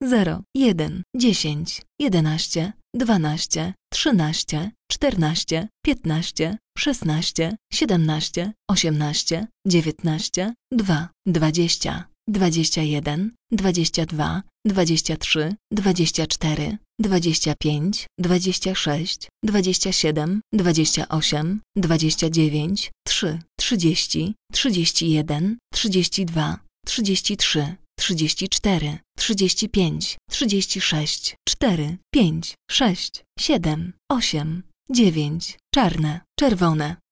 0, 1, 10, 11, 12, 13, 14, 15, 16, 17, 18, 19, 2, 20, 21, 22, 23, 24, 25, 26, 27, 28, 29, 3, 30, 31, 32, 33, 34, 35, 36, 4, 5, 6, 7, 8, 9, czarne, czerwone.